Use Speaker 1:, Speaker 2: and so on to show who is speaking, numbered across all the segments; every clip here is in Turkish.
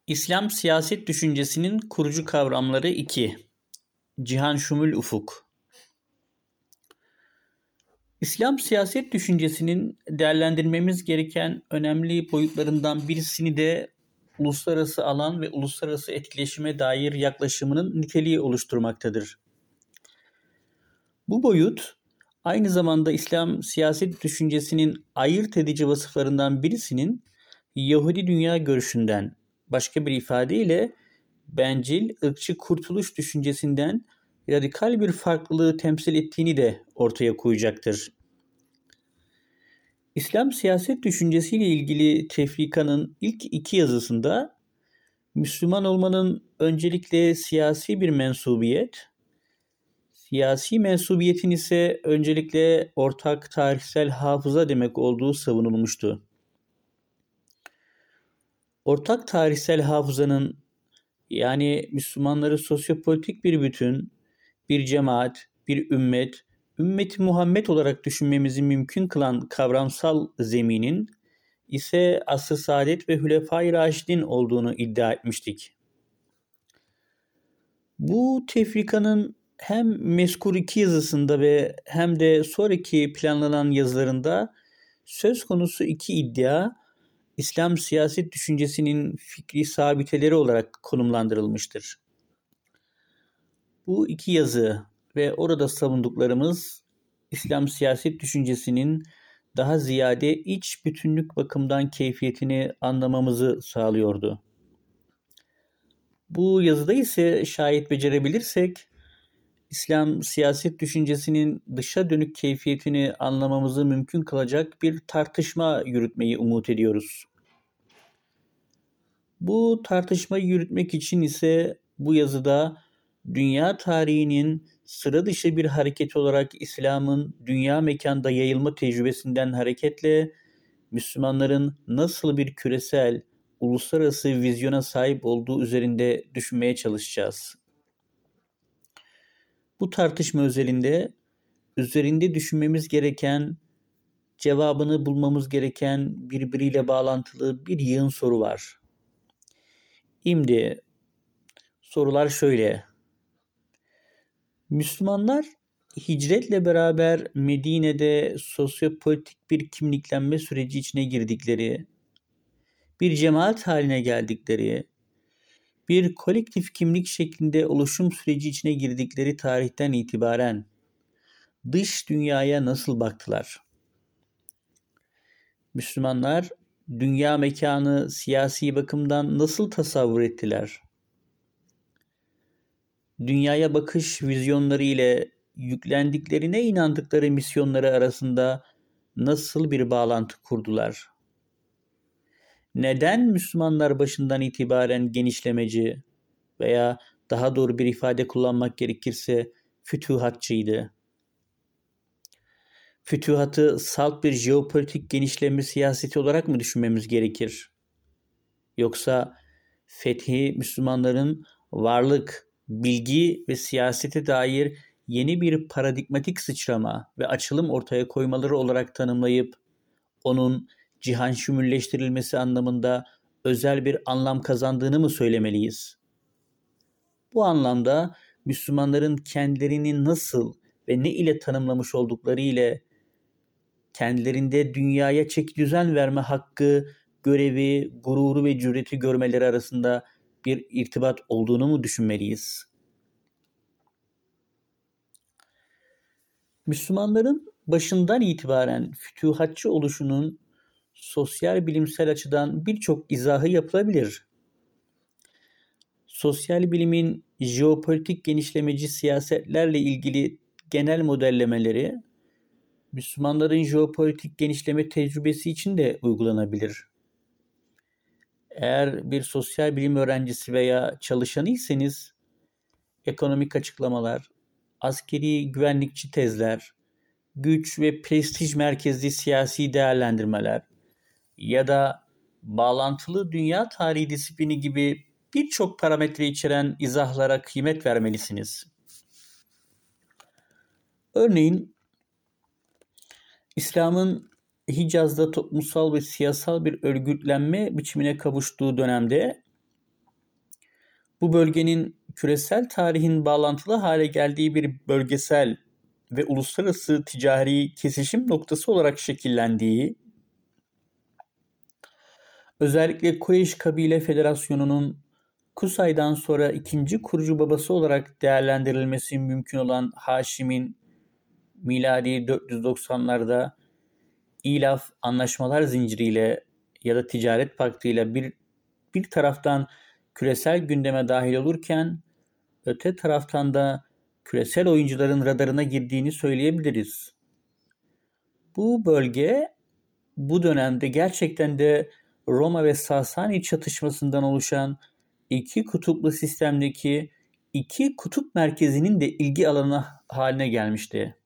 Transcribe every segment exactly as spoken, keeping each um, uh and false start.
Speaker 1: İslam siyaset düşüncesinin kurucu kavramları iki. Cihan şumul ufuk. İslam siyaset düşüncesinin değerlendirmemiz gereken önemli boyutlarından birisini de uluslararası alan ve uluslararası etkileşime dair yaklaşımının niteliği oluşturmaktadır. Bu boyut aynı zamanda İslam siyaset düşüncesinin ayırt edici vasıflarından birisinin Yahudi dünya görüşünden, başka bir ifadeyle bencil, ırkçı kurtuluş düşüncesinden radikal bir farklılığı temsil ettiğini de ortaya koyacaktır. İslam siyaset düşüncesiyle ilgili Tefrika'nın ilk iki yazısında Müslüman olmanın öncelikle siyasi bir mensubiyet, siyasi mensubiyetin ise öncelikle ortak tarihsel hafıza demek olduğu savunulmuştu. Ortak tarihsel hafızanın, yani Müslümanları sosyopolitik bir bütün, bir cemaat, bir ümmet, ümmeti Muhammed olarak düşünmemizi mümkün kılan kavramsal zeminin ise Asr-ı Saadet ve Hülefai Raşidin olduğunu iddia etmiştik. Bu tefrikanın hem mezkur iki yazısında ve hem de sonraki planlanan yazılarında söz konusu iki iddia İslam siyaset düşüncesinin fikri sabiteleri olarak konumlandırılmıştır. Bu iki yazı ve orada savunduklarımız İslam siyaset düşüncesinin daha ziyade iç bütünlük bakımından keyfiyetini anlamamızı sağlıyordu. Bu yazıda ise şayet becerebilirsek İslam siyaset düşüncesinin dışa dönük keyfiyetini anlamamızı mümkün kılacak bir tartışma yürütmeyi umut ediyoruz. Bu tartışmayı yürütmek için ise bu yazıda dünya tarihinin sıra dışı bir hareket olarak İslam'ın dünya mekanda yayılma tecrübesinden hareketle Müslümanların nasıl bir küresel, uluslararası vizyona sahip olduğu üzerinde düşünmeye çalışacağız. Bu tartışma özelinde üzerinde düşünmemiz gereken, cevabını bulmamız gereken birbiriyle bağlantılı bir yığın soru var. Şimdi sorular şöyle. Müslümanlar hicretle beraber Medine'de sosyopolitik bir kimliklenme süreci içine girdikleri, bir cemaat haline geldikleri, bir kolektif kimlik şeklinde oluşum süreci içine girdikleri tarihten itibaren dış dünyaya nasıl baktılar? Müslümanlar dünya mekanı siyasi bakımdan nasıl tasavvur ettiler? Dünyaya bakış vizyonları ile yüklendiklerine inandıkları misyonları arasında nasıl bir bağlantı kurdular? Neden Müslümanlar başından itibaren genişlemeci veya daha doğru bir ifade kullanmak gerekirse fütühatçıydı? Fütühatı salt bir jeopolitik genişleme siyaseti olarak mı düşünmemiz gerekir? Yoksa fethi Müslümanların varlık, bilgi ve siyasete dair yeni bir paradigmatik sıçrama ve açılım ortaya koymaları olarak tanımlayıp onun cihan şümülleştirilmesi anlamında özel bir anlam kazandığını mı söylemeliyiz? Bu anlamda Müslümanların kendilerini nasıl ve ne ile tanımlamış oldukları ile kendilerinde dünyaya çekidüzen verme hakkı, görevi, gururu ve cüreti görmeleri arasında bir irtibat olduğunu mu düşünmeliyiz? Müslümanların başından itibaren fütühatçı oluşunun sosyal bilimsel açıdan birçok izahı yapılabilir. Sosyal bilimin jeopolitik genişlemeci siyasetlerle ilgili genel modellemeleri Müslümanların jeopolitik genişleme tecrübesi için de uygulanabilir. Eğer bir sosyal bilim öğrencisi veya çalışanıysanız ekonomik açıklamalar, askeri güvenlikçi tezler, güç ve prestij merkezli siyasi değerlendirmeler ya da bağlantılı dünya tarihi disiplini gibi birçok parametre içeren izahlara kıymet vermelisiniz. Örneğin İslam'ın Hicaz'da toplumsal ve siyasal bir örgütlenme biçimine kavuştuğu dönemde Bu bölgenin küresel tarihin bağlantılı hale geldiği bir bölgesel ve uluslararası ticari kesişim noktası olarak şekillendiği, özellikle Kureyş Kabile Federasyonu'nun Kusay'dan sonra ikinci kurucu babası olarak değerlendirilmesi mümkün olan Haşim'in miladi dört yüz doksanlarda İlaf anlaşmalar zinciriyle ya da ticaret paktıyla bir, bir taraftan küresel gündeme dahil olurken öte taraftan da küresel oyuncuların radarına girdiğini söyleyebiliriz. Bu bölge bu dönemde gerçekten de Roma ve Sasani çatışmasından oluşan iki kutuplu sistemdeki iki kutup merkezinin de ilgi alanı haline gelmişti.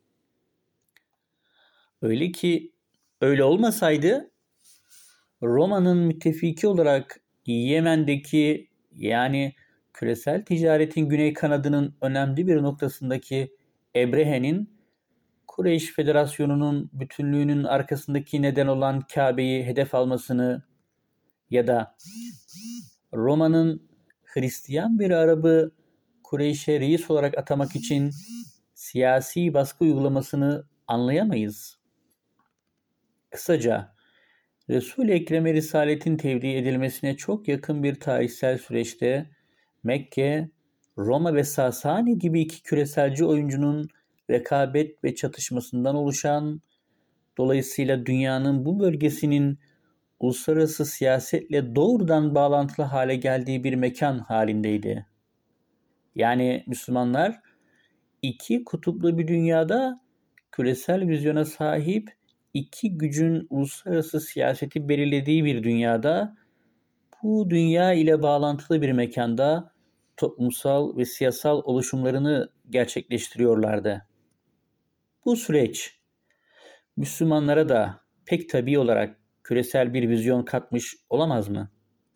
Speaker 1: Öyle ki öyle olmasaydı Roma'nın müttefiki olarak Yemen'deki, yani küresel ticaretin güney kanadının önemli bir noktasındaki Ebrehe'nin Kureyş Federasyonu'nun bütünlüğünün arkasındaki neden olan Kabe'yi hedef almasını ya da Roma'nın Hristiyan bir Arap'ı Kureyş'e reis olarak atamak için siyasi baskı uygulamasını anlayamayız. Kısaca Resul-i Ekrem'e risaletin tevdi edilmesine çok yakın bir tarihsel süreçte Mekke, Roma ve Sasani gibi iki küreselci oyuncunun rekabet ve çatışmasından oluşan, dolayısıyla dünyanın bu bölgesinin uluslararası siyasetle doğrudan bağlantılı hale geldiği bir mekan halindeydi. Yani Müslümanlar iki kutuplu bir dünyada küresel vizyona sahip iki gücün uluslararası siyaseti belirlediği bir dünyada, bu dünya ile bağlantılı bir mekanda toplumsal ve siyasal oluşumlarını gerçekleştiriyorlardı. Bu süreç Müslümanlara da pek tabii olarak küresel bir vizyon katmış olamaz mı?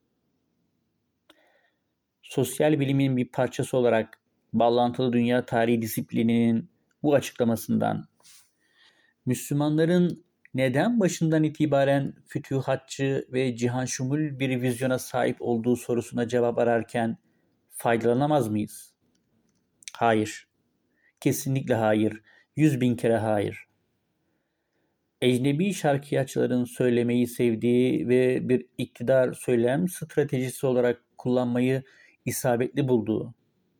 Speaker 1: Sosyal bilimin bir parçası olarak bağlantılı dünya tarihi disiplininin bu açıklamasından Müslümanların neden başından itibaren fütühatçı ve cihanşumul bir vizyona sahip olduğu sorusuna cevap ararken faydalanamaz mıyız? Hayır. Kesinlikle hayır. Yüz bin kere hayır. Ecnebi şarkiyatçıların söylemeyi sevdiği ve bir iktidar söylem stratejisi olarak kullanmayı isabetli bulduğu,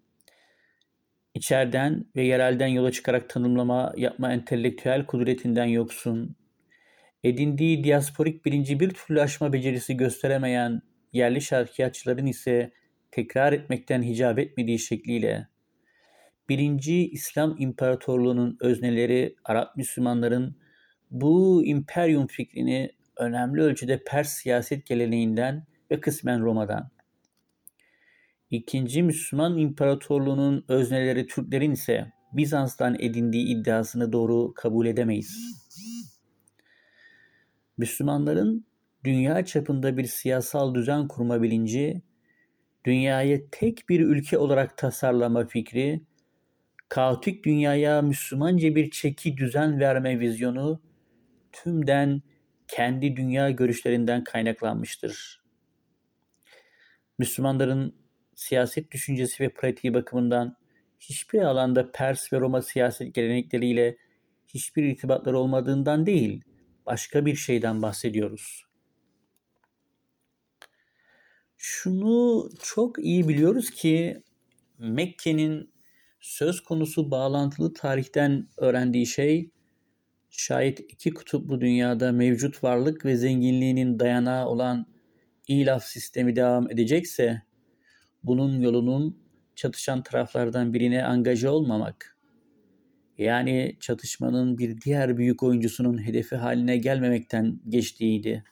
Speaker 1: İçeriden ve yerelden yola çıkarak tanımlama yapma entelektüel kudretinden yoksun, edindiği diasporik bilinci bir türlü aşma becerisi gösteremeyen yerli şarkiyatçıların ise tekrar etmekten hicap etmediği şekliyle birinci İslam İmparatorluğu'nun özneleri Arap Müslümanların bu imperyum fikrini önemli ölçüde Pers siyaset geleneğinden ve kısmen Roma'dan, İkinci Müslüman İmparatorluğu'nun özneleri Türklerin ise Bizans'tan edindiği iddiasını doğru kabul edemeyiz. Müslümanların dünya çapında bir siyasal düzen kurma bilinci, dünyayı tek bir ülke olarak tasarlama fikri, kaotik dünyaya Müslümanca bir çeki düzen verme vizyonu tümden kendi dünya görüşlerinden kaynaklanmıştır. Müslümanların siyaset düşüncesi ve pratiği bakımından hiçbir alanda Pers ve Roma siyaset gelenekleriyle hiçbir irtibatları olmadığından değil, başka bir şeyden bahsediyoruz. Şunu çok iyi biliyoruz ki Mekke'nin söz konusu bağlantılı tarihten öğrendiği şey, şayet iki kutuplu dünyada mevcut varlık ve zenginliğinin dayanağı olan ilaf sistemi devam edecekse, bunun yolunun çatışan taraflardan birine angaje olmamak, yani çatışmanın bir diğer büyük oyuncusunun hedefi haline gelmemekten geçtiğiydi.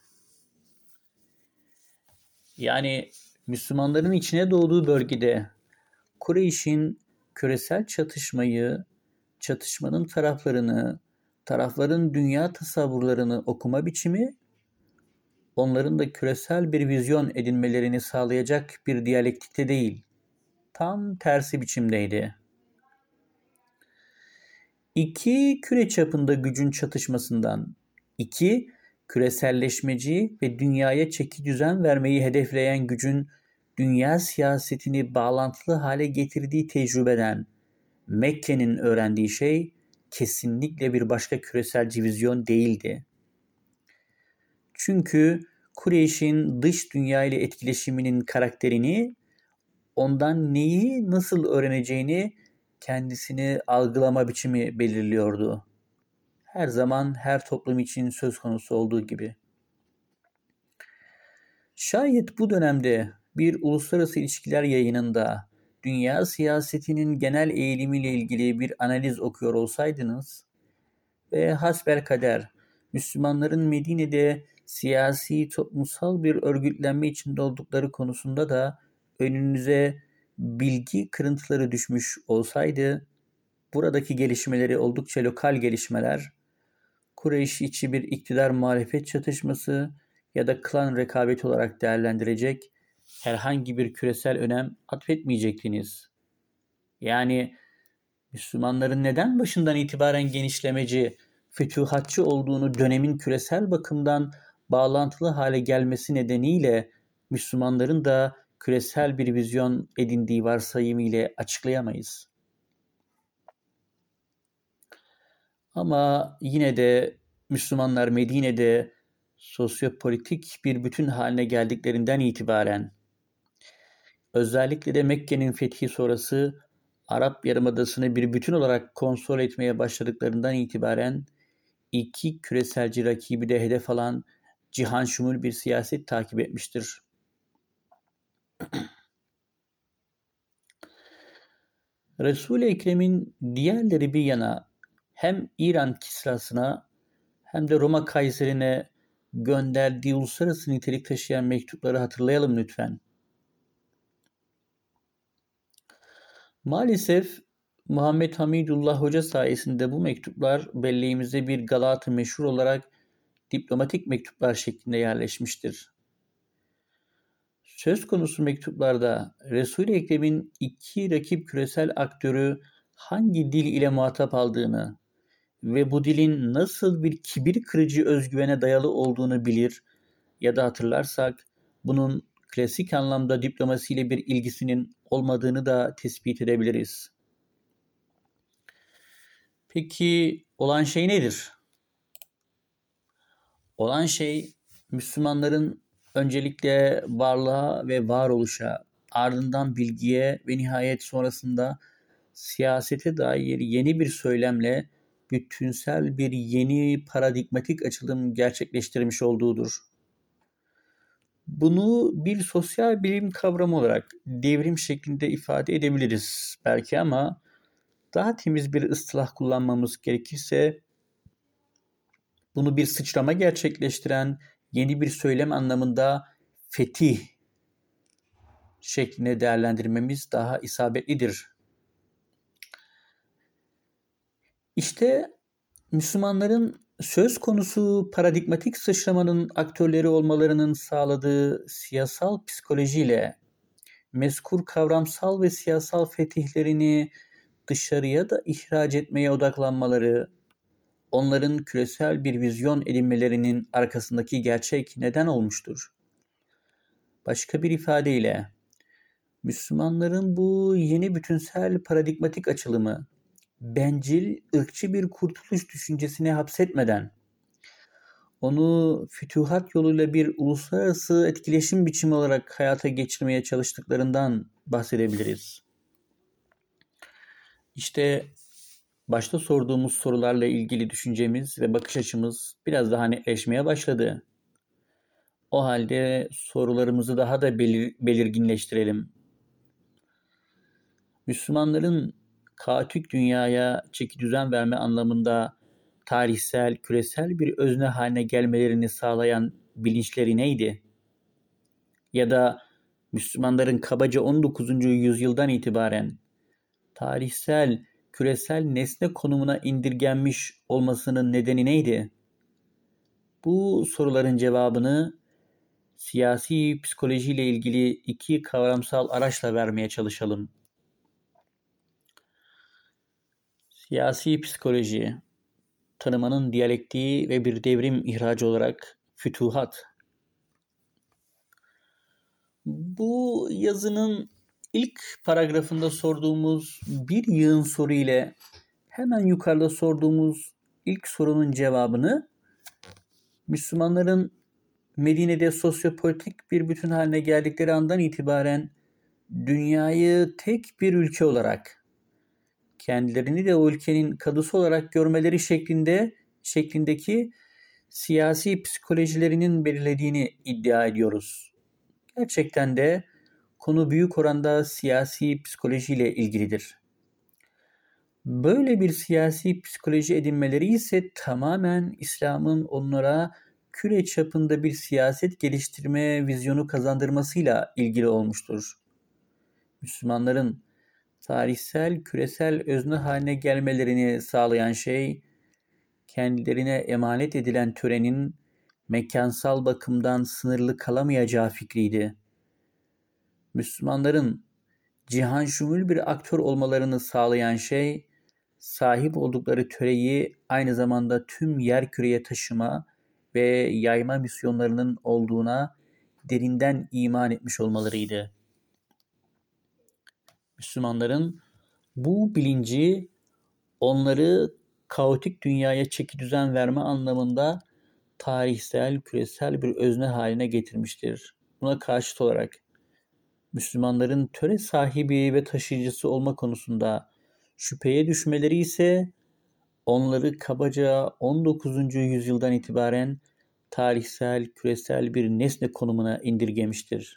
Speaker 1: Yani Müslümanların içine doğduğu bölgede Kureyş'in küresel çatışmayı, çatışmanın taraflarını, tarafların dünya tasavvurlarını okuma biçimi, onların da küresel bir vizyon edinmelerini sağlayacak bir diyalektikte değil, tam tersi biçimdeydi. İki küre çapında gücün çatışmasından, iki küreselleşmeci ve dünyaya çeki düzen vermeyi hedefleyen gücün dünya siyasetini bağlantılı hale getirdiği tecrübeden Mekke'nin öğrendiği şey kesinlikle bir başka küresel vizyon değildi. Çünkü Kureyş'in dış dünya ile etkileşiminin karakterini, ondan neyi nasıl öğreneceğini kendisini algılama biçimi belirliyordu. Her zaman her toplum için söz konusu olduğu gibi. Şayet bu dönemde bir uluslararası ilişkiler yayınında dünya siyasetinin genel eğilimiyle ilgili bir analiz okuyor olsaydınız ve hasbelkader Müslümanların Medine'de siyasi, toplumsal bir örgütlenme içinde oldukları konusunda da önünüze bilgi kırıntıları düşmüş olsaydı, buradaki gelişmeleri oldukça lokal gelişmeler, Kureyş içi bir iktidar muhalefet çatışması ya da klan rekabeti olarak değerlendirecek, herhangi bir küresel önem atfetmeyecektiniz. Yani Müslümanların neden başından itibaren genişlemeci, fütuhatçı olduğunu dönemin küresel bakımdan bağlantılı hale gelmesi nedeniyle Müslümanların da küresel bir vizyon edindiği varsayımı ile açıklayamayız. Ama yine de Müslümanlar Medine'de sosyopolitik bir bütün haline geldiklerinden itibaren, özellikle de Mekke'nin fethi sonrası Arap Yarımadası'nı bir bütün olarak kontrol etmeye başladıklarından itibaren iki küreselci rakibi de hedef alan cihan şumul bir siyaset takip etmiştir. Resul-i Ekrem'in diğerleri bir yana hem İran Kisrası'na hem de Roma Kayseri'ne gönderdiği uluslararası nitelik taşıyan mektupları hatırlayalım lütfen. Maalesef Muhammed Hamidullah Hoca sayesinde bu mektuplar belleğimize bir Galat-ı meşhur olarak diplomatik mektuplar şeklinde yerleşmiştir. Söz konusu mektuplarda Resul-i Ekrem'in iki rakip küresel aktörü hangi dil ile muhatap aldığını ve bu dilin nasıl bir kibir kırıcı özgüvene dayalı olduğunu bilir ya da hatırlarsak bunun klasik anlamda diplomasiyle bir ilgisinin olmadığını da tespit edebiliriz. Peki olan şey nedir? Olan şey Müslümanların öncelikle varlığa ve varoluşa, ardından bilgiye ve nihayet sonrasında siyasete dair yeni bir söylemle bütünsel bir yeni paradigmatik açılım gerçekleştirmiş olduğudur. Bunu bir sosyal bilim kavramı olarak devrim şeklinde ifade edebiliriz belki, ama daha temiz bir ıstılah kullanmamız gerekirse bunu bir sıçrama gerçekleştiren yeni bir söylem anlamında fetih şeklinde değerlendirmemiz daha isabetlidir. İşte Müslümanların söz konusu paradigmatik sıçramanın aktörleri olmalarının sağladığı siyasal psikolojiyle mezkur kavramsal ve siyasal fetihlerini dışarıya da ihraç etmeye odaklanmaları, onların küresel bir vizyon edinmelerinin arkasındaki gerçek neden olmuştur. Başka bir ifadeyle, Müslümanların bu yeni bütünsel paradigmatik açılımı, bencil, ırkçı bir kurtuluş düşüncesine hapsetmeden, onu fütuhat yoluyla bir uluslararası etkileşim biçimi olarak hayata geçirmeye çalıştıklarından bahsedebiliriz. İşte başta sorduğumuz sorularla ilgili düşüncemiz ve bakış açımız biraz daha netleşmeye başladı. O halde sorularımızı daha da belir- belirginleştirelim. Müslümanların kaotik dünyaya çeki düzen verme anlamında tarihsel, küresel bir özne haline gelmelerini sağlayan bilinçleri neydi? Ya da Müslümanların kabaca on dokuzuncu yüzyıldan itibaren tarihsel, küresel nesne konumuna indirgenmiş olmasının nedeni neydi? Bu soruların cevabını siyasi psikolojiyle ilgili iki kavramsal araçla vermeye çalışalım. Siyasi psikoloji, tanımanın diyalektiği ve bir devrim ihracı olarak fütuhat. Bu yazının ilk paragrafında sorduğumuz bir yığın soru ile hemen yukarıda sorduğumuz ilk sorunun cevabını Müslümanların Medine'de sosyopolitik bir bütün haline geldikleri andan itibaren dünyayı tek bir ülke olarak, kendilerini de o ülkenin kadısı olarak görmeleri şeklinde şeklindeki siyasi psikolojilerinin belirlediğini iddia ediyoruz. Gerçekten de konu büyük oranda siyasi psikolojiyle ilgilidir. Böyle bir siyasi psikoloji edinmeleri ise tamamen İslam'ın onlara küre çapında bir siyaset geliştirme vizyonu kazandırmasıyla ilgili olmuştur. Müslümanların tarihsel, küresel özne haline gelmelerini sağlayan şey, kendilerine emanet edilen törenin mekansal bakımdan sınırlı kalamayacağı fikriydi. Müslümanların cihan şumul bir aktör olmalarını sağlayan şey, sahip oldukları töreyi aynı zamanda tüm yerküreye taşıma ve yayma misyonlarının olduğuna derinden iman etmiş olmalarıydı. Müslümanların bu bilinci onları kaotik dünyaya çeki düzen verme anlamında tarihsel, küresel bir özne haline getirmiştir. Buna karşıt olarak Müslümanların töre sahibi ve taşıyıcısı olma konusunda şüpheye düşmeleri ise onları kabaca on dokuzuncu yüzyıldan itibaren tarihsel, küresel bir nesne konumuna indirgemiştir.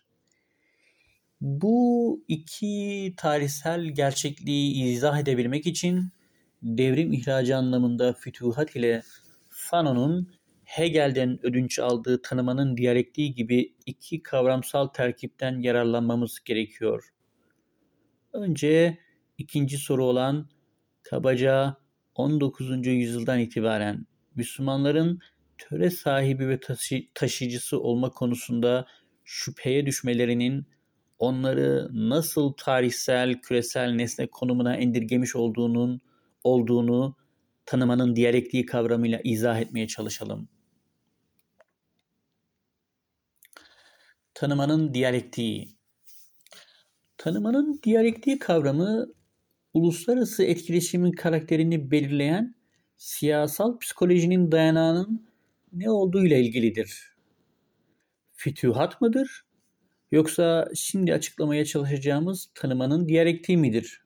Speaker 1: Bu iki tarihsel gerçekliği izah edebilmek için devrim ihracı anlamında fütuhat ile Fanon'un Hegel'den ödünç aldığı tanımanın diyalektiği gibi iki kavramsal terkipten yararlanmamız gerekiyor. Önce ikinci soru olan kabaca on dokuzuncu yüzyıldan itibaren Müslümanların töre sahibi ve taşı, taşıyıcısı olma konusunda şüpheye düşmelerinin onları nasıl tarihsel, küresel nesne konumuna indirgemiş olduğunun olduğunu tanımanın diyalektiği kavramıyla izah etmeye çalışalım. Tanımanın diyalektiği. Tanımanın diyalektiği kavramı uluslararası etkileşimin karakterini belirleyen siyasal psikolojinin dayanağının ne olduğuyla ilgilidir. Fütühat mıdır? Yoksa şimdi açıklamaya çalışacağımız tanımanın diyalektiği midir?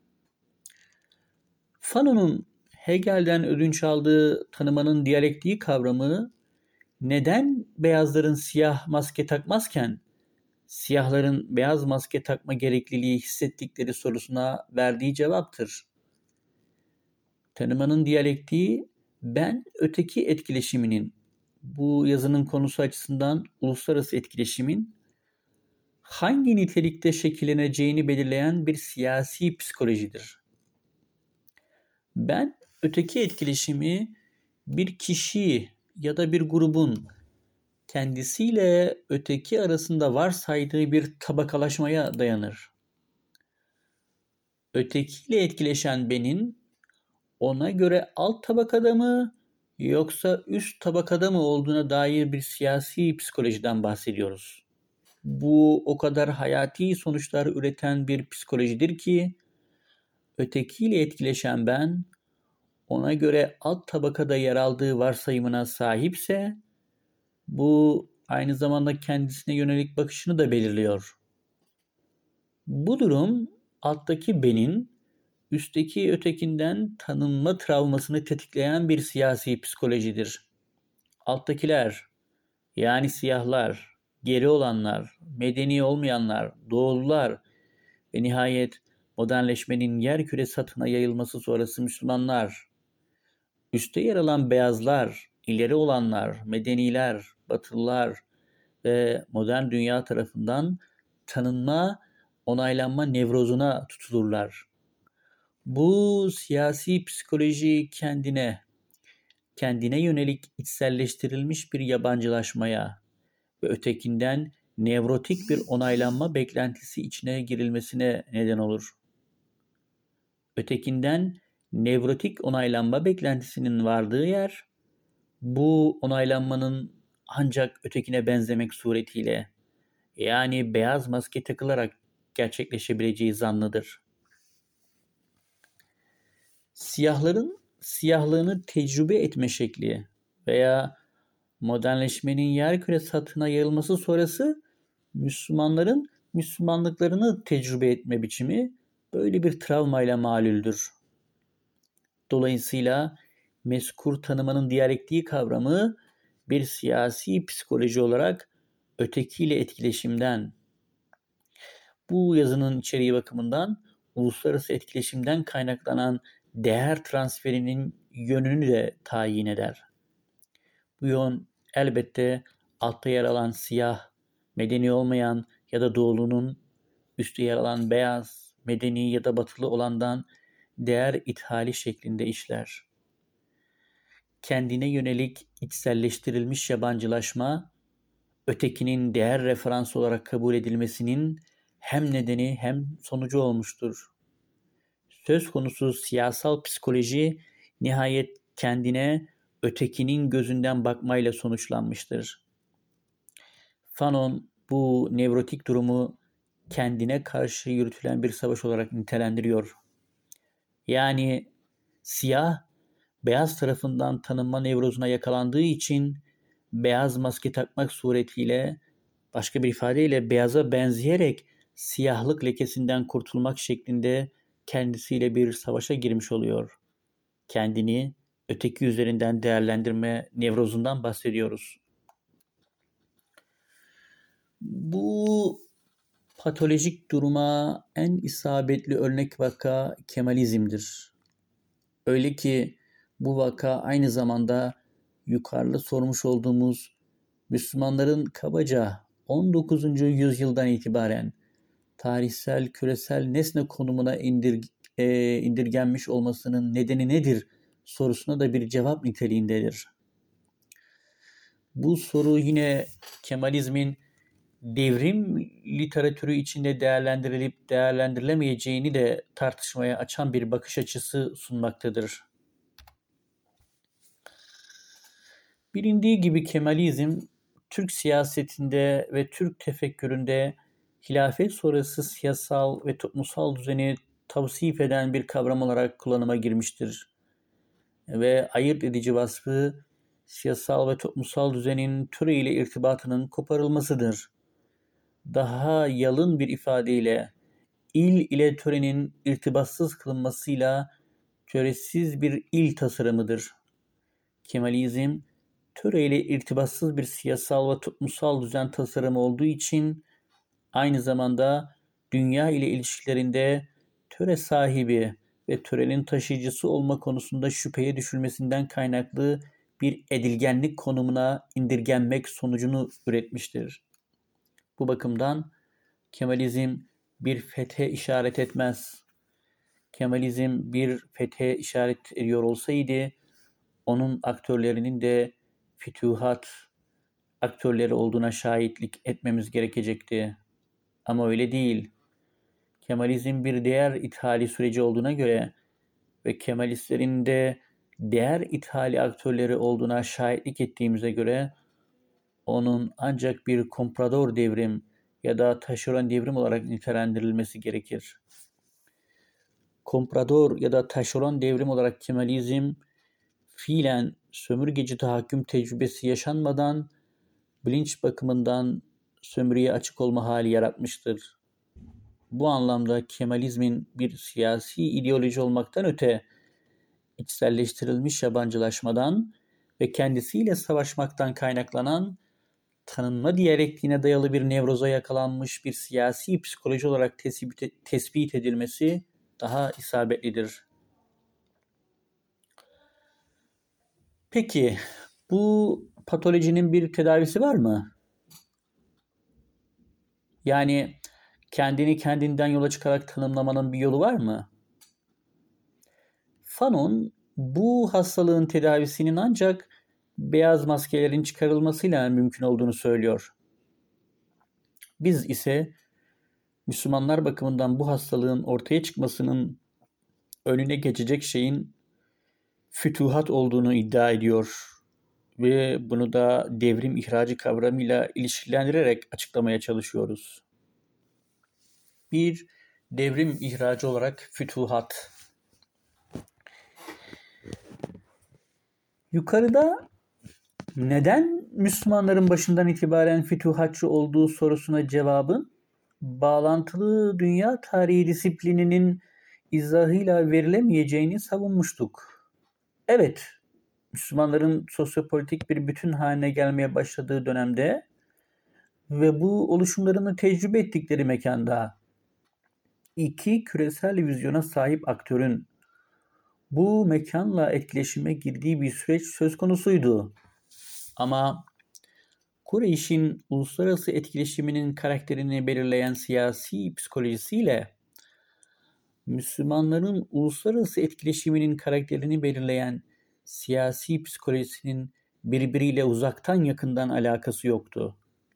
Speaker 1: Fanon'un Hegel'den ödünç aldığı tanımanın diyalektiği kavramı neden beyazların siyah maske takmazken siyahların beyaz maske takma gerekliliği hissettikleri sorusuna verdiği cevaptır. Tanımanın diyalektiği ben öteki etkileşiminin, bu yazının konusu açısından uluslararası etkileşimin hangi nitelikte şekilleneceğini belirleyen bir siyasi psikolojidir. Ben öteki etkileşimi bir kişi ya da bir grubun kendisiyle öteki arasında varsaydığı bir tabakalaşmaya dayanır. Ötekiyle etkileşen benin ona göre alt tabakada mı yoksa üst tabakada mı olduğuna dair bir siyasi psikolojiden bahsediyoruz. Bu o kadar hayati sonuçlar üreten bir psikolojidir ki ötekiyle etkileşen ben ona göre alt tabakada yer aldığı varsayımına sahipse bu aynı zamanda kendisine yönelik bakışını da belirliyor. Bu durum alttaki benin üstteki ötekinden tanınma travmasını tetikleyen bir siyasi psikolojidir. Alttakiler, yani siyahlar, geri olanlar, medeni olmayanlar, doğullar ve nihayet modernleşmenin yerküre satına yayılması sonrası Müslümanlar, üstte yer alan beyazlar, ileri olanlar, medeniler, batılılar ve modern dünya tarafından tanınma, onaylanma nevrozuna tutulurlar. Bu siyasi psikoloji kendine, kendine yönelik içselleştirilmiş bir yabancılaşmaya ve ötekinden nevrotik bir onaylanma beklentisi içine girilmesine neden olur. Ötekinden nevrotik onaylanma beklentisinin vardığı yer, bu onaylanmanın ancak ötekine benzemek suretiyle, yani beyaz maske takılarak gerçekleşebileceği zannıdır. Siyahların siyahlığını tecrübe etme şekli veya modernleşmenin yerküre satına yayılması sonrası Müslümanların Müslümanlıklarını tecrübe etme biçimi böyle bir travmayla malüldür. Dolayısıyla mezkur tanımanın diyalektiği kavramı bir siyasi psikoloji olarak ötekiyle etkileşimden, bu yazının içeriği bakımından uluslararası etkileşimden kaynaklanan değer transferinin yönünü de tayin eder. Bu yön elbette altta yer alan siyah, medeni olmayan ya da doğulunun, üstte yer alan beyaz, medeni ya da batılı olandan değer ithali şeklinde işler. Kendine yönelik içselleştirilmiş yabancılaşma, ötekinin değer referansı olarak kabul edilmesinin hem nedeni hem sonucu olmuştur. Söz konusu siyasal psikoloji nihayet kendine ötekinin gözünden bakmayla sonuçlanmıştır. Fanon bu nevrotik durumu kendine karşı yürütülen bir savaş olarak nitelendiriyor. Yani siyah, beyaz tarafından tanınma nevrozuna yakalandığı için beyaz maske takmak suretiyle, başka bir ifadeyle beyaza benzeyerek siyahlık lekesinden kurtulmak şeklinde kendisiyle bir savaşa girmiş oluyor. Kendini öteki üzerinden değerlendirme nevrozundan bahsediyoruz. Bu patolojik duruma en isabetli örnek vaka Kemalizm'dir. Öyle ki bu vaka aynı zamanda yukarıda sormuş olduğumuz Müslümanların kabaca on dokuzuncu yüzyıldan itibaren tarihsel küresel nesne konumuna indir, e, indirgenmiş olmasının nedeni nedir sorusuna da bir cevap niteliğindedir. Bu soru yine Kemalizmin devrim literatürü içinde değerlendirilip değerlendirilemeyeceğini de tartışmaya açan bir bakış açısı sunmaktadır. Bilindiği gibi Kemalizm, Türk siyasetinde ve Türk tefekküründe hilafet sonrası siyasal ve toplumsal düzeni tavsif eden bir kavram olarak kullanıma girmiştir. Ve ayırt edici vasfı siyasal ve toplumsal düzenin türü ile irtibatının koparılmasıdır. Daha yalın bir ifadeyle il ile törenin irtibatsız kılınmasıyla töresiz bir il tasarımıdır. Kemalizm, töre ile irtibatsız bir siyasal ve toplumsal düzen tasarımı olduğu için aynı zamanda dünya ile ilişkilerinde töre sahibi ve törenin taşıyıcısı olma konusunda şüpheye düşülmesinden kaynaklı bir edilgenlik konumuna indirgenmek sonucunu üretmiştir. Bu bakımdan Kemalizm bir fethe işaret etmez. Kemalizm bir fethe işaret ediyor olsaydı, onun aktörlerinin de fütühat aktörleri olduğuna şahitlik etmemiz gerekecekti. Ama öyle değil. Kemalizm bir değer ithali süreci olduğuna göre ve Kemalistlerin de değer ithali aktörleri olduğuna şahitlik ettiğimize göre onun ancak bir komprador devrim ya da taşeron devrim olarak nitelendirilmesi gerekir. Komprador ya da taşeron devrim olarak Kemalizm fiilen sömürgeci tahakküm tecrübesi yaşanmadan bilinç bakımından sömürüye açık olma hali yaratmıştır. Bu anlamda Kemalizmin bir siyasi ideoloji olmaktan öte içselleştirilmiş yabancılaşmadan ve kendisiyle savaşmaktan kaynaklanan tanınma diyalektiğine dayalı bir nevroza yakalanmış bir siyasi psikoloji olarak tespit, tespit edilmesi daha isabetlidir. Peki bu patolojinin bir tedavisi var mı? Yani kendini kendinden yola çıkarak tanımlamanın bir yolu var mı? Fanon bu hastalığın tedavisinin ancak beyaz maskelerin çıkarılmasıyla mümkün olduğunu söylüyor. Biz ise Müslümanlar bakımından bu hastalığın ortaya çıkmasının önüne geçecek şeyin fütuhat olduğunu iddia ediyor ve bunu da devrim ihracı kavramıyla ilişkilendirerek açıklamaya çalışıyoruz. Bir, devrim ihracı olarak fütuhat. Yukarıda neden Müslümanların başından itibaren fütuhatçı olduğu sorusuna cevabın bağlantılı dünya tarihi disiplininin izahıyla verilemeyeceğini savunmuştuk. Evet, Müslümanların sosyopolitik bir bütün haline gelmeye başladığı dönemde ve bu oluşumlarını tecrübe ettikleri mekanda iki küresel vizyona sahip aktörün bu mekanla etkileşime girdiği bir süreç söz konusuydu. Ama Kureyş'in uluslararası etkileşiminin karakterini belirleyen siyasi psikolojisiyle Müslümanların uluslararası etkileşiminin karakterini belirleyen siyasi psikolojisinin birbiriyle uzaktan yakından alakası yoktu.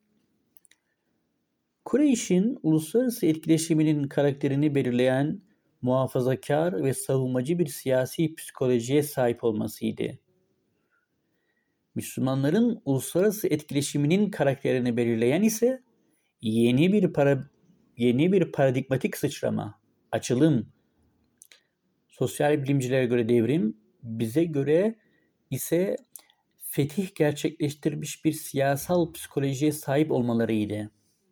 Speaker 1: Kureyş'in uluslararası etkileşiminin karakterini belirleyen muhafazakar ve savunmacı bir siyasi psikolojiye sahip olmasıydı. Müslümanların uluslararası etkileşiminin karakterini belirleyen ise yeni bir para, yeni bir paradigmatik sıçrama, açılım. Sosyal bilimcilere göre devrim, bize göre ise fetih gerçekleştirmiş bir siyasal psikolojiye sahip olmalarıydı.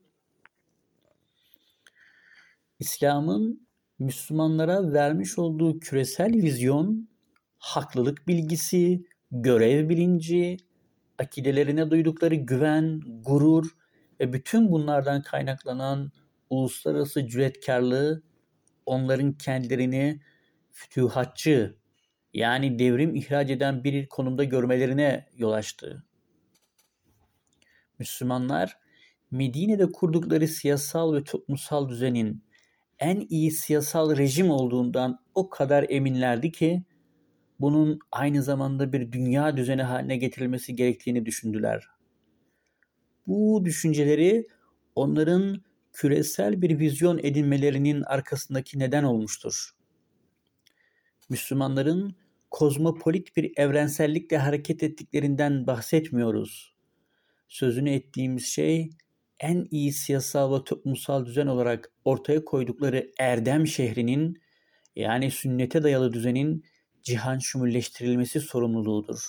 Speaker 1: İslam'ın Müslümanlara vermiş olduğu küresel vizyon, haklılık bilgisi, görev bilinci, akidelerine duydukları güven, gurur ve bütün bunlardan kaynaklanan uluslararası cüretkarlığı onların kendilerini fütühatçı, yani devrim ihraç eden bir konumda görmelerine yol açtı. Müslümanlar Medine'de kurdukları siyasal ve toplumsal düzenin en iyi siyasal rejim olduğundan o kadar eminlerdi ki bunun aynı zamanda bir dünya düzeni haline getirilmesi gerektiğini düşündüler. Bu düşünceleri onların küresel bir vizyon edinmelerinin arkasındaki neden olmuştur. Müslümanların kozmopolit bir evrensellikle hareket ettiklerinden bahsetmiyoruz. Sözünü ettiğimiz şey en iyi siyasal ve toplumsal düzen olarak ortaya koydukları erdem şehrinin, yani sünnete dayalı düzenin cihan şumulleştirilmesi sorumluluğudur.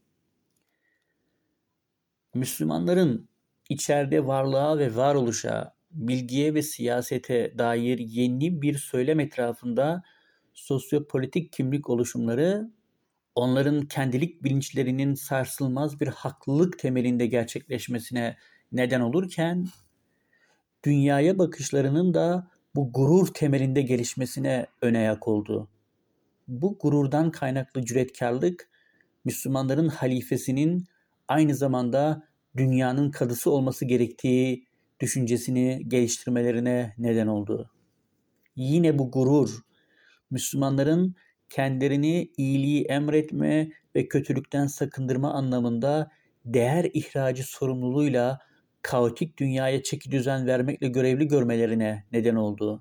Speaker 1: Müslümanların içeride varlığa ve varoluşa, bilgiye ve siyasete dair yeni bir söylem etrafında sosyopolitik kimlik oluşumları, onların kendilik bilinçlerinin sarsılmaz bir haklılık temelinde gerçekleşmesine neden olurken, dünyaya bakışlarının da bu gurur temelinde gelişmesine öne ayak oldu. Bu gururdan kaynaklı cüretkarlık, Müslümanların halifesinin aynı zamanda dünyanın kadısı olması gerektiği düşüncesini geliştirmelerine neden oldu. Yine bu gurur, Müslümanların kendilerini iyiliği emretme ve kötülükten sakındırma anlamında değer ihracı sorumluluğuyla kaotik dünyaya çeki düzen vermekle görevli görmelerine neden oldu.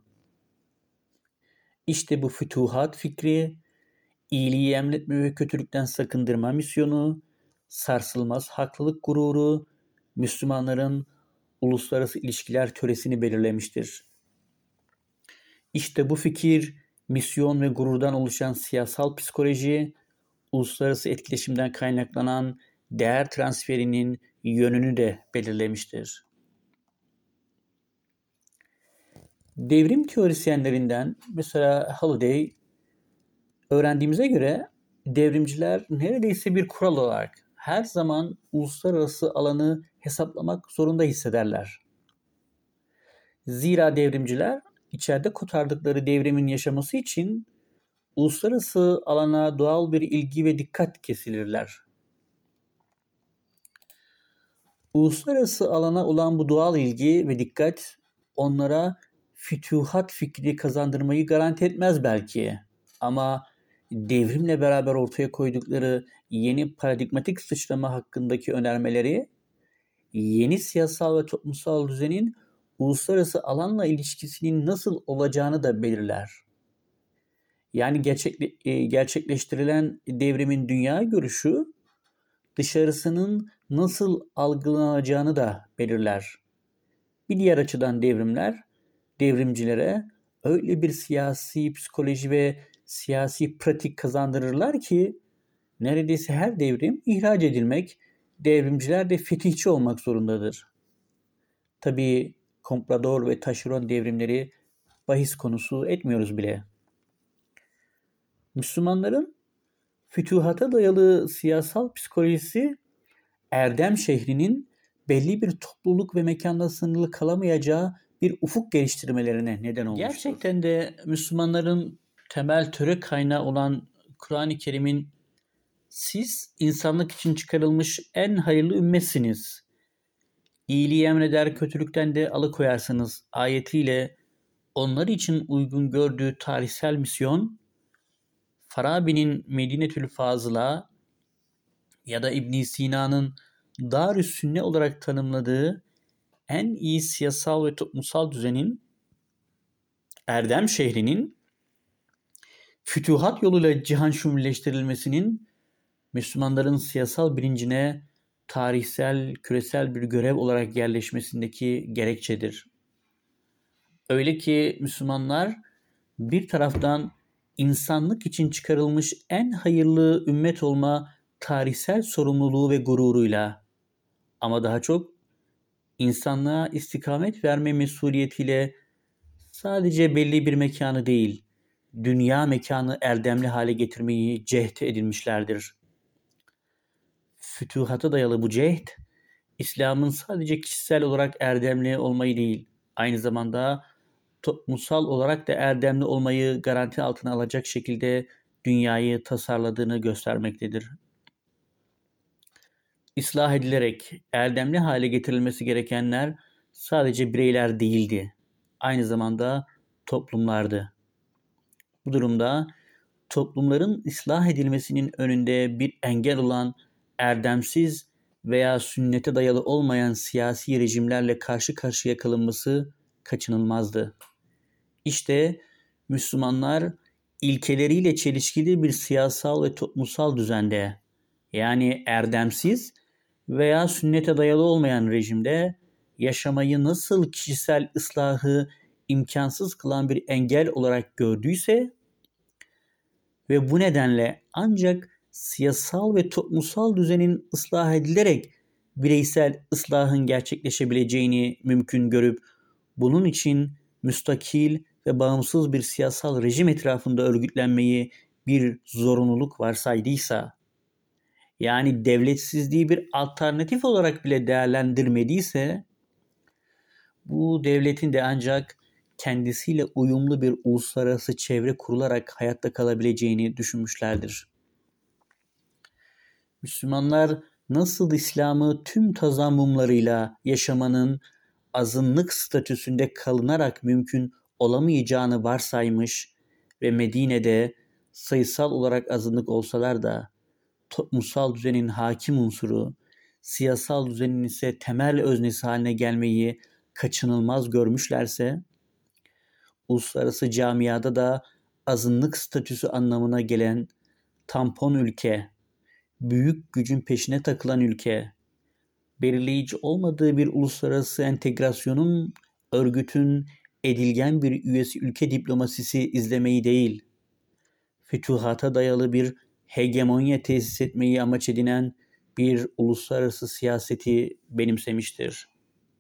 Speaker 1: İşte bu fütuhat fikri, iyiliği emretme ve kötülükten sakındırma misyonu, sarsılmaz haklılık gururu, Müslümanların uluslararası ilişkiler töresini belirlemiştir. İşte bu fikir, misyon ve gururdan oluşan siyasal psikoloji, uluslararası etkileşimden kaynaklanan değer transferinin yönünü de belirlemiştir. Devrim teorisyenlerinden mesela Halliday öğrendiğimize göre devrimciler neredeyse bir kural olarak her zaman uluslararası alanı hesaplamak zorunda hissederler. Zira devrimciler içeride kotardıkları devrimin yaşaması için uluslararası alana doğal bir ilgi ve dikkat kesilirler. Uluslararası alana olan bu doğal ilgi ve dikkat onlara fütuhat fikri kazandırmayı garanti etmez belki. Ama devrimle beraber ortaya koydukları yeni paradigmatik sıçrama hakkındaki önermeleri, yeni siyasal ve toplumsal düzenin uluslararası alanla ilişkisinin nasıl olacağını da belirler. Yani gerçekle, gerçekleştirilen devrimin dünya görüşü, dışarısının nasıl algılanacağını da belirler. Bir diğer açıdan devrimler, devrimcilere öyle bir siyasi psikoloji ve siyasi pratik kazandırırlar ki neredeyse her devrim ihraç edilmek, devrimciler de fetihçi olmak zorundadır. Tabii komprador ve taşeron devrimleri bahis konusu etmiyoruz bile. Müslümanların fütühata dayalı siyasal psikolojisi erdem şehrinin belli bir topluluk ve mekanda sınırlı kalamayacağı bir ufuk geliştirmelerine neden olmuştur. Gerçekten de Müslümanların temel töre kaynağı olan Kur'an-ı Kerim'in siz insanlık için çıkarılmış en hayırlı ümmetsiniz, İyiliği emreder, kötülükten de alıkoyarsınız ayetiyle onlar için uygun gördüğü tarihsel misyon, Farabi'nin Medinetül Fazıla ya da İbn Sina'nın Darü's Sünne olarak tanımladığı en iyi siyasal ve toplumsal düzenin, erdem şehrinin fütühat yoluyla cihan şumulleştirilmesinin Müslümanların siyasal bilincine tarihsel, küresel bir görev olarak yerleşmesindeki gerekçedir. Öyle ki Müslümanlar bir taraftan insanlık için çıkarılmış en hayırlı ümmet olma tarihsel sorumluluğu ve gururuyla, ama daha çok insanlığa istikamet verme mesuliyetiyle sadece belli bir mekanı değil, dünya mekanı erdemli hale getirmeyi cehd edilmişlerdir. Fütühata dayalı bu cehd, İslam'ın sadece kişisel olarak erdemli olmayı değil, aynı zamanda toplumsal olarak da erdemli olmayı garanti altına alacak şekilde dünyayı tasarladığını göstermektedir. İslah edilerek erdemli hale getirilmesi gerekenler sadece bireyler değildi, aynı zamanda toplumlardı. Bu durumda toplumların ıslah edilmesinin önünde bir engel olan erdemsiz veya sünnete dayalı olmayan siyasi rejimlerle karşı karşıya kalınması kaçınılmazdı. İşte Müslümanlar ilkeleriyle çelişkili bir siyasal ve toplumsal düzende, yani erdemsiz veya sünnete dayalı olmayan rejimde yaşamayı nasıl kişisel ıslahı imkansız kılan bir engel olarak gördüyse ve bu nedenle ancak siyasal ve toplumsal düzenin ıslah edilerek bireysel ıslahın gerçekleşebileceğini mümkün görüp bunun için müstakil ve bağımsız bir siyasal rejim etrafında örgütlenmeyi bir zorunluluk varsaydıysa, yani devletsizliği bir alternatif olarak bile değerlendirmediyse, bu devletin de ancak kendisiyle uyumlu bir uluslararası çevre kurularak hayatta kalabileceğini düşünmüşlerdir. Müslümanlar nasıl İslam'ı tüm tazammumlarıyla yaşamanın azınlık statüsünde kalınarak mümkün olamayacağını varsaymış ve Medine'de sayısal olarak azınlık olsalar da toplumsal düzenin hakim unsuru, siyasal düzenin ise temel öznesi haline gelmeyi kaçınılmaz görmüşlerse, uluslararası camiada da azınlık statüsü anlamına gelen tampon ülke, büyük gücün peşine takılan ülke, belirleyici olmadığı bir uluslararası entegrasyonun, örgütün edilgen bir üyesi ülke diplomasisi izlemeyi değil, fütühata dayalı bir hegemonya tesis etmeyi amaç edinen bir uluslararası siyaseti benimsemiştir.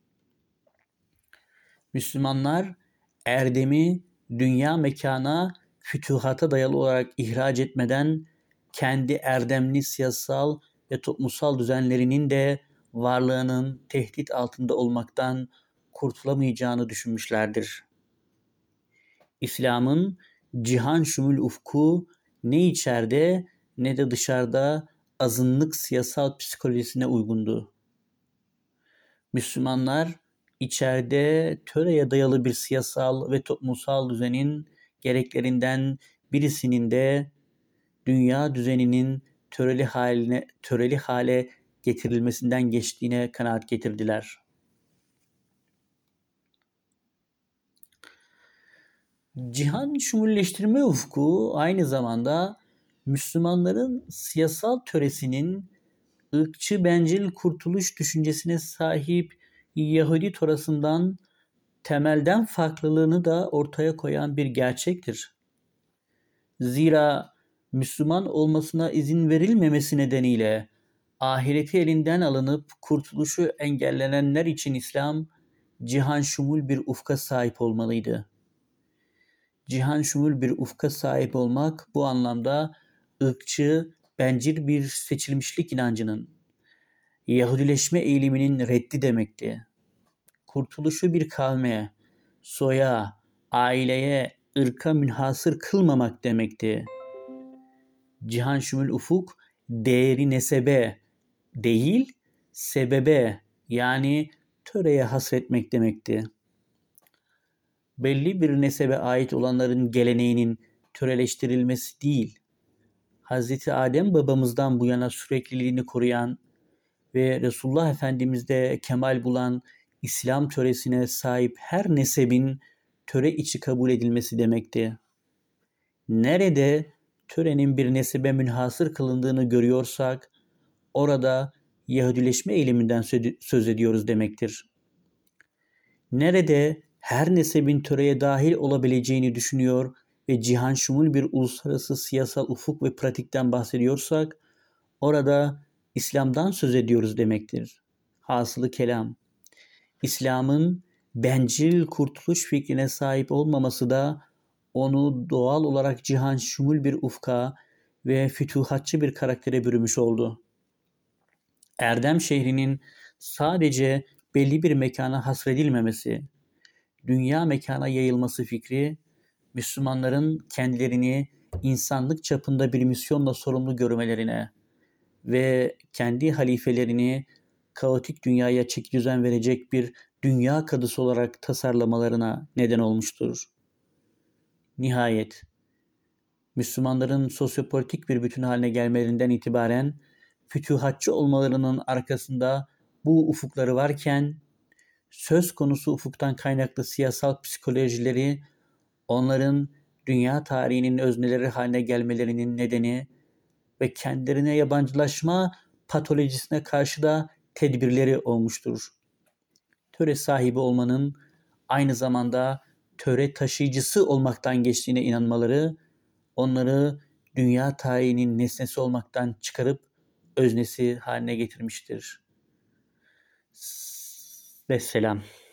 Speaker 1: Müslümanlar erdemi dünya mekana fütühata dayalı olarak ihraç etmeden kendi erdemli siyasal ve toplumsal düzenlerinin de varlığının tehdit altında olmaktan kurtulamayacağını düşünmüşlerdir. İslam'ın cihan şumul ufku ne içeride ne de dışarıda azınlık siyasal psikolojisine uygundu. Müslümanlar içeride töreye dayalı bir siyasal ve toplumsal düzenin gereklerinden birisinin de dünya düzeninin töreli haline töreli hale getirilmesinden geçtiğine kanaat getirdiler. Cihan şumulleştirme ufku aynı zamanda Müslümanların siyasal töresinin ırkçı bencil kurtuluş düşüncesine sahip Yahudi torasından temelden farklılığını da ortaya koyan bir gerçektir. Zira Müslüman olmasına izin verilmemesi nedeniyle ahireti elinden alınıp kurtuluşu engellenenler için İslam cihan şumul bir ufka sahip olmalıydı. Cihan şumul bir ufka sahip olmak bu anlamda ırkçı, bencil bir seçilmişlik inancının, Yahudileşme eğiliminin reddi demekti. Kurtuluşu bir kavme, soya, aileye, ırka münhasır kılmamak demekti. Cihan şumul ufuk, değeri nesebe değil, sebebe yani töreye hasretmek demekti. Belli bir nesebe ait olanların geleneğinin töreleştirilmesi değil, Hazreti Adem babamızdan bu yana sürekliliğini koruyan ve Resulullah Efendimiz'de kemal bulan İslam töresine sahip her nesebin töre içi kabul edilmesi demekti. Nerede törenin bir nesebe münhasır kılındığını görüyorsak, orada Yahudileşme eğiliminden söz ediyoruz demektir. Nerede her nesebin töreye dahil olabileceğini düşünüyor ve cihan şumul bir uluslararası siyasal ufuk ve pratikten bahsediyorsak, orada İslam'dan söz ediyoruz demektir. Hasılı kelam, İslam'ın bencil kurtuluş fikrine sahip olmaması da onu doğal olarak cihan şumul bir ufka ve fütuhatçı bir karaktere bürümüş oldu. Erdem şehrinin sadece belli bir mekana hasredilmemesi, dünya mekana yayılması fikri, Müslümanların kendilerini insanlık çapında bir misyonla sorumlu görmelerine ve kendi halifelerini kaotik dünyaya çekidüzen verecek bir dünya kadısı olarak tasarlamalarına neden olmuştur. Nihayet, Müslümanların sosyopolitik bir bütün haline gelmelerinden itibaren fütühatçı olmalarının arkasında bu ufukları varken, söz konusu ufuktan kaynaklı siyasal psikolojileri onların dünya tarihinin özneleri haline gelmelerinin nedeni ve kendilerine yabancılaşma patolojisine karşı da tedbirleri olmuştur. Töre sahibi olmanın aynı zamanda töre taşıyıcısı olmaktan geçtiğine inanmaları, onları dünya tarihinin nesnesi olmaktan çıkarıp öznesi haline getirmiştir. Vesselam.